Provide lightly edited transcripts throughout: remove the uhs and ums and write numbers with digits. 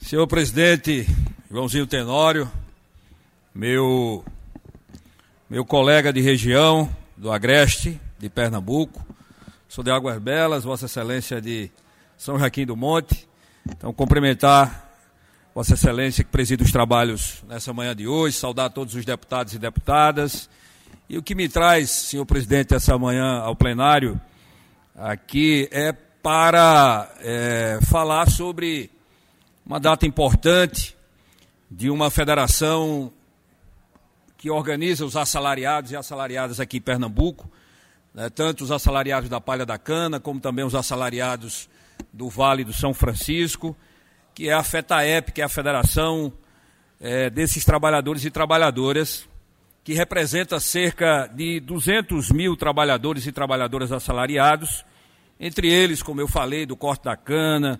Senhor presidente Joãozinho Tenório, meu colega de região do Agreste, de Pernambuco, sou de Águas Belas, Vossa Excelência de São Joaquim do Monte. Então, cumprimentar Vossa Excelência que preside os trabalhos nessa manhã de hoje, saudar todos os deputados e deputadas. E o que me traz, senhor presidente, essa manhã ao plenário aqui é para falar sobre uma data importante de uma federação que organiza os assalariados e assalariadas aqui em Pernambuco, né, tanto os assalariados da Palha da Cana, como também os assalariados do Vale do São Francisco, que é a FETAEP, que é a federação desses trabalhadores e trabalhadoras, que representa cerca de 200 mil trabalhadores e trabalhadoras assalariados, entre eles, como eu falei, do corte da cana,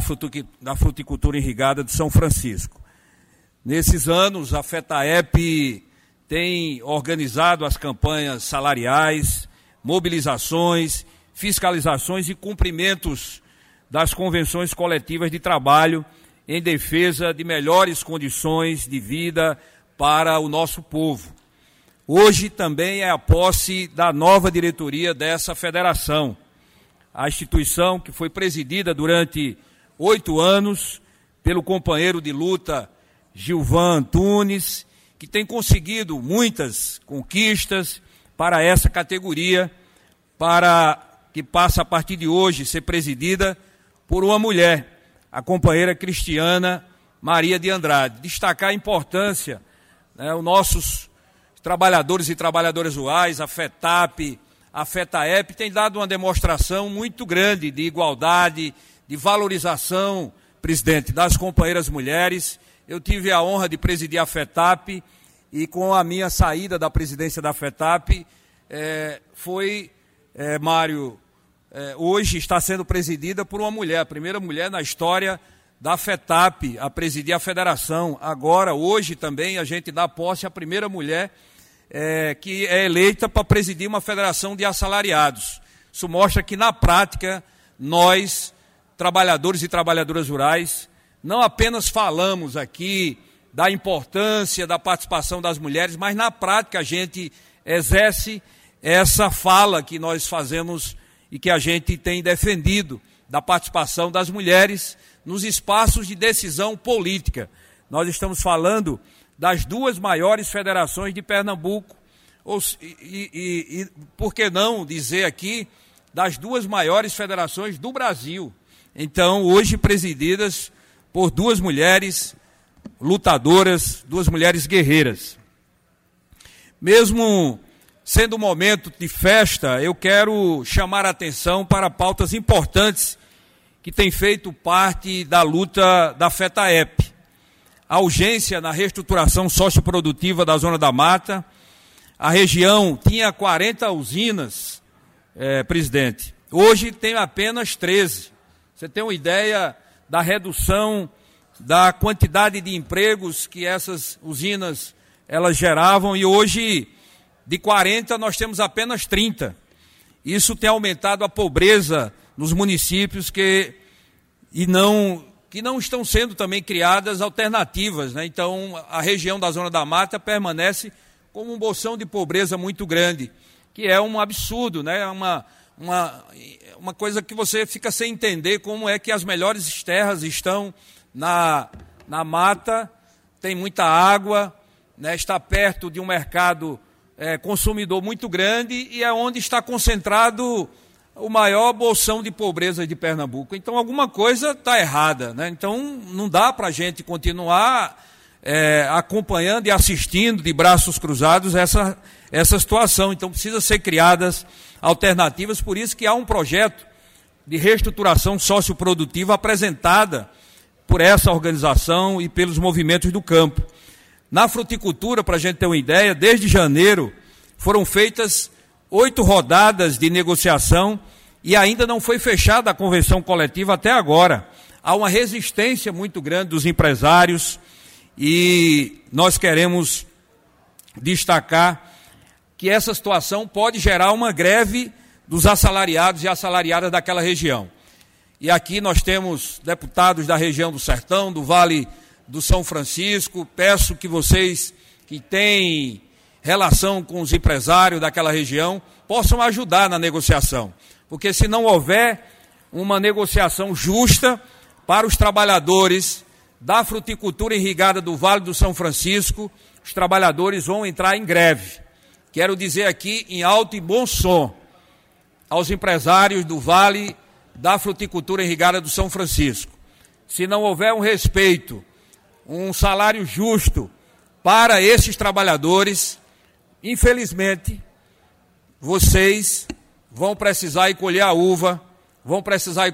da fruticultura irrigada de São Francisco. Nesses anos, a FETAEP tem organizado as campanhas salariais, mobilizações, fiscalizações e cumprimentos das convenções coletivas de trabalho em defesa de melhores condições de vida para o nosso povo. Hoje também é a posse da nova diretoria dessa federação. A instituição que foi presidida durante 8 anos pelo companheiro de luta Gilvan Antunes, que tem conseguido muitas conquistas para essa categoria, para que passa a partir de hoje ser presidida por uma mulher, a companheira Cristiana Maria de Andrade. Destacar a importância, os nossos trabalhadores e trabalhadoras rurais, a FETAP, a FETAEP, tem dado uma demonstração muito grande de igualdade, de valorização, presidente, das companheiras mulheres. Eu tive a honra de presidir a FETAP e com a minha saída da presidência da FETAP, Mário, hoje está sendo presidida por uma mulher, a primeira mulher na história da FETAP a presidir a federação. Agora, hoje também, a gente dá posse à primeira mulher que é eleita para presidir uma federação de assalariados. Isso mostra que, na prática, nós, trabalhadores e trabalhadoras rurais, não apenas falamos aqui da importância da participação das mulheres, mas na prática a gente exerce essa fala que nós fazemos e que a gente tem defendido da participação das mulheres nos espaços de decisão política. Nós estamos falando das duas maiores federações de Pernambuco, e por que não dizer aqui, das duas maiores federações do Brasil. Então, hoje presididas por duas mulheres lutadoras, duas mulheres guerreiras. Mesmo sendo um momento de festa, eu quero chamar a atenção para pautas importantes que têm feito parte da luta da FETAEP. A urgência na reestruturação socioprodutiva da Zona da Mata. A região tinha 40 usinas, presidente. Hoje tem apenas 13. Você tem uma ideia da redução da quantidade de empregos que essas usinas elas geravam, e hoje de 40 nós temos apenas 30. Isso tem aumentado a pobreza nos municípios que não estão sendo também criadas alternativas, né? Então, a região da Zona da Mata permanece como um bolsão de pobreza muito grande, que é um absurdo, né? Uma coisa que você fica sem entender como é que as melhores terras estão na mata, tem muita água, né? Está perto de um mercado consumidor muito grande e é onde está concentrado o maior bolsão de pobreza de Pernambuco. Então, alguma coisa está errada, né? Então, não dá para a gente continuar acompanhando e assistindo de braços cruzados essa situação. Então, precisa ser criadas alternativas, por isso que há um projeto de reestruturação socioprodutiva apresentada por essa organização e pelos movimentos do campo. Na fruticultura, para a gente ter uma ideia, desde janeiro foram feitas 8 rodadas de negociação e ainda não foi fechada a convenção coletiva até agora. Há uma resistência muito grande dos empresários e nós queremos destacar que essa situação pode gerar uma greve dos assalariados e assalariadas daquela região. e aqui nós temos deputados da região do Sertão, do Vale do São Francisco. Peço que vocês que têm relação com os empresários daquela região possam ajudar na negociação, porque se não houver uma negociação justa para os trabalhadores da fruticultura irrigada do Vale do São Francisco, os trabalhadores vão entrar em greve. Quero dizer aqui em alto e bom som aos empresários do Vale da fruticultura irrigada do São Francisco: se não houver um respeito, um salário justo para esses trabalhadores, infelizmente, vocês vão precisar ir colher a uva, vão precisar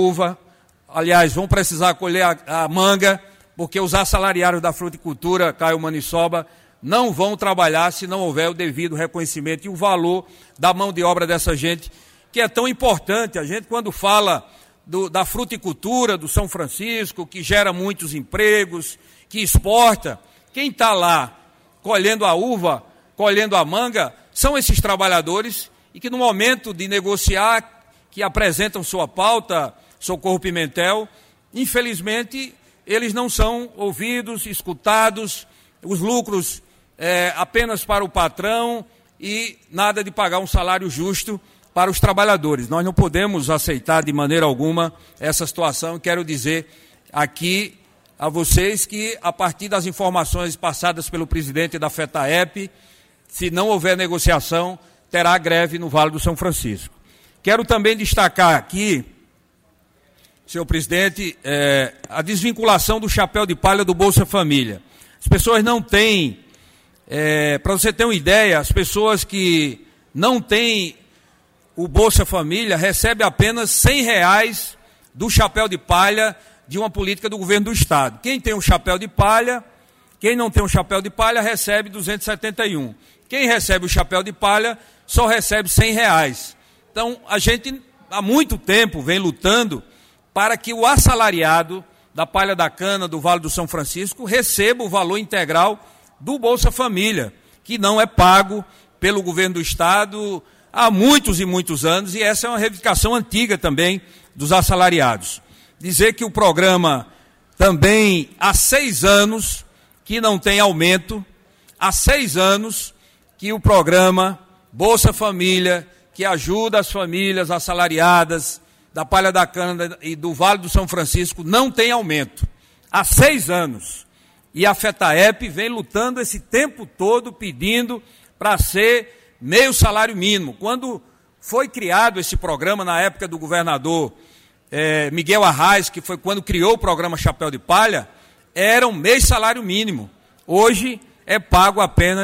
colher a manga, porque os assalariados da fruticultura, Caio Maniçoba, não vão trabalhar se não houver o devido reconhecimento e o valor da mão de obra dessa gente, que é tão importante. A gente, quando fala da fruticultura do São Francisco, que gera muitos empregos, que exporta, quem está lá colhendo a uva, colhendo a manga, são esses trabalhadores, e que no momento de negociar, que apresentam sua pauta, Socorro Pimentel, infelizmente, eles não são ouvidos, escutados, os lucros apenas para o patrão e nada de pagar um salário justo para os trabalhadores. Nós não podemos aceitar de maneira alguma essa situação, e quero dizer aqui a vocês que, a partir das informações passadas pelo presidente da FETAEP, se não houver negociação, terá greve no Vale do São Francisco. Quero também destacar aqui, senhor presidente, a desvinculação do chapéu de palha do Bolsa Família. As pessoas não têm, para você ter uma ideia, as pessoas que não têm o Bolsa Família recebem apenas R$100 do chapéu de palha de uma política do governo do Estado. Quem tem um chapéu de palha, quem não tem um chapéu de palha, recebe 271. Quem recebe o chapéu de palha só recebe R$100. Então, a gente há muito tempo vem lutando para que o assalariado da palha da cana do Vale do São Francisco receba o valor integral do Bolsa Família, que não é pago pelo governo do Estado há muitos e muitos anos, e essa é uma reivindicação antiga também dos assalariados. Dizer que o programa também há 6 anos que não tem aumento, há 6 anos que o programa Bolsa Família, que ajuda as famílias assalariadas da palha da cana e do Vale do São Francisco, não tem aumento. Há 6 anos. E a FETAEP vem lutando esse tempo todo pedindo para ser meio salário mínimo. Quando foi criado esse programa, na época do governador Miguel Arraes, que foi quando criou o programa Chapéu de Palha, era um meio salário mínimo. Hoje é pago apenas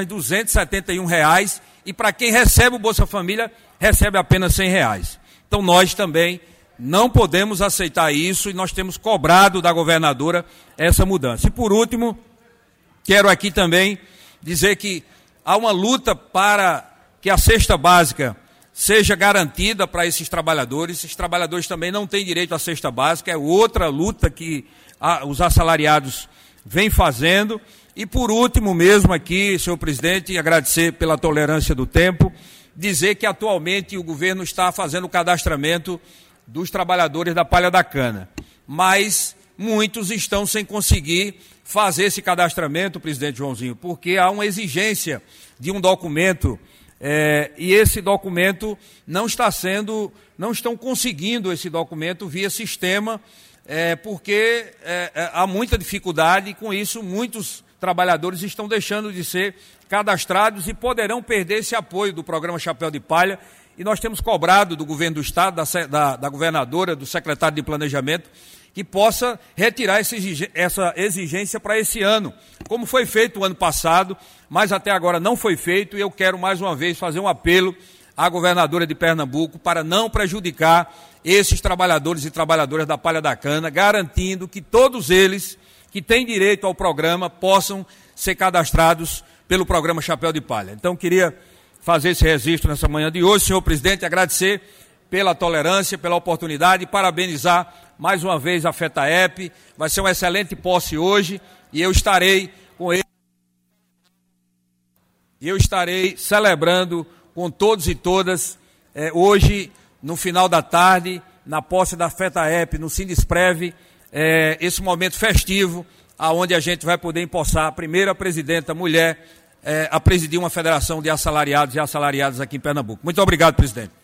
R$271, e para quem recebe o Bolsa Família, recebe apenas R$100. Então nós também não podemos aceitar isso, e nós temos cobrado da governadora essa mudança. E por último, quero aqui também dizer que há uma luta para que a cesta básica seja garantida para esses trabalhadores. Esses trabalhadores também não têm direito à cesta básica, é outra luta que os assalariados vêm fazendo. E por último mesmo aqui, senhor presidente, agradecer pela tolerância do tempo, dizer que atualmente o governo está fazendo o cadastramento dos trabalhadores da palha da cana, mas muitos estão sem conseguir fazer esse cadastramento, presidente Joãozinho, porque há uma exigência de um documento, e esse documento não estão conseguindo esse documento via sistema, porque há muita dificuldade, e com isso muitos trabalhadores estão deixando de ser cadastrados e poderão perder esse apoio do programa Chapéu de Palha. E nós temos cobrado do governo do Estado, da governadora, do secretário de Planejamento, que possa retirar essa exigência para esse ano, como foi feito o ano passado, mas até agora não foi feito, e eu quero mais uma vez fazer um apelo à governadora de Pernambuco para não prejudicar esses trabalhadores e trabalhadoras da palha da cana, garantindo que todos eles que têm direito ao programa possam ser cadastrados pelo programa Chapéu de Palha. Então, queria fazer esse registro nessa manhã de hoje, senhor presidente, agradecer pela tolerância, pela oportunidade, e parabenizar mais uma vez a FETAEP. Vai ser uma excelente posse hoje, e eu estarei com ele, e eu estarei celebrando com todos e todas hoje, no final da tarde, na posse da FETAEP, no Sindesprev, esse momento festivo, aonde a gente vai poder empossar a primeira presidenta mulher a presidir uma federação de assalariados e assalariadas aqui em Pernambuco. Muito obrigado, presidente.